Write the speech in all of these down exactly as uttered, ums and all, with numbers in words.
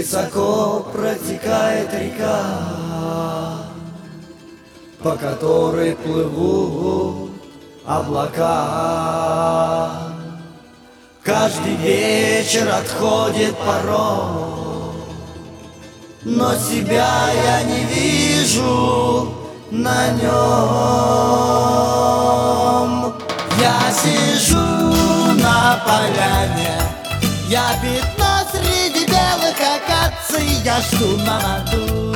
Высоко протекает река, по которой плывут облака. Каждый вечер отходит паром, но себя я не вижу на нем. Я сижу на поляне, я пятно среди белых акаций, я жду Мамаду,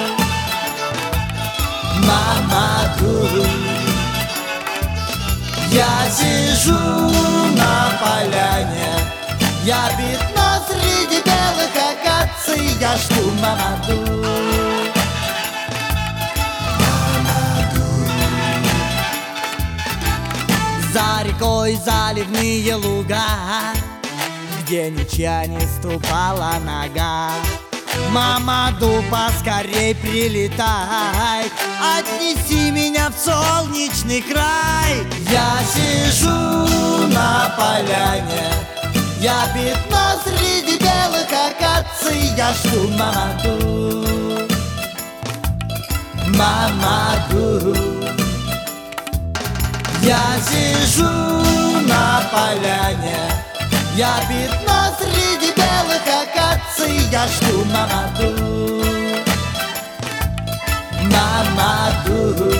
Мамаду. Я сижу на поляне, я пятно среди белых акаций, я жду Мамаду. За рекой заливные луга, где ничья не ступала нога. Мамаду, поскорей прилетай, отнеси меня в солнечный край. Я сижу на поляне, я пятно среди белых акаций, я жду Мамаду, Мамаду. Я сижу на поляне, я пятно среди белых акаций, я жду Мамаду, Мамаду.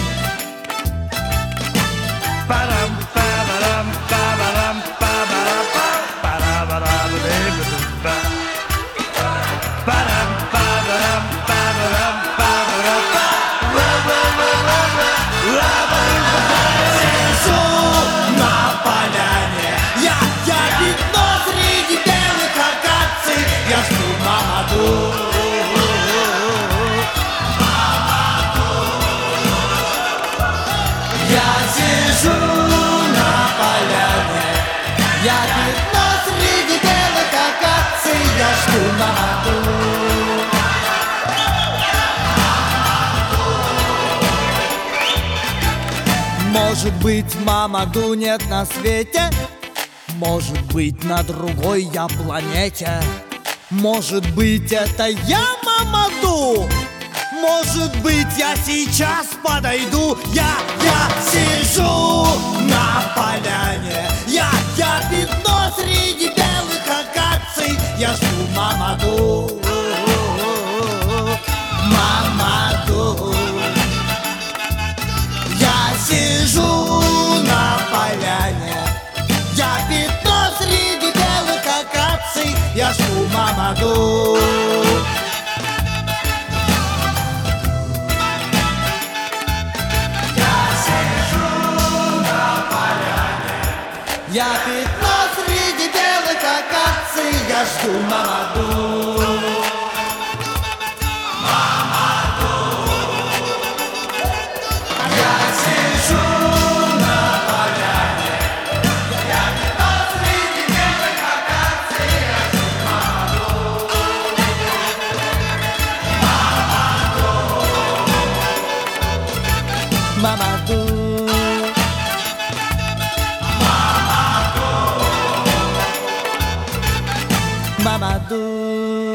Я сижу на поляне, я пятно среди белых акаций, я жду Мамаду. Может быть, Мамаду нет на свете, может быть, на другой я планете. Может быть, это я Мамаду, может быть, я сейчас подойду. Я, я сижу на поляне, я, я пятно среди белых акаций, я жду Мамаду, Мамаду. Я сижу на поляне, я пятно среди белых акаций, я жду Мамаду. Я пятно среди белых акаций, я жду Мамаду, Мамаду. Я сижу на поляне, я пятно среди белых акаций, я жду Мамаду, Мамаду, Мамаду. Mamaду.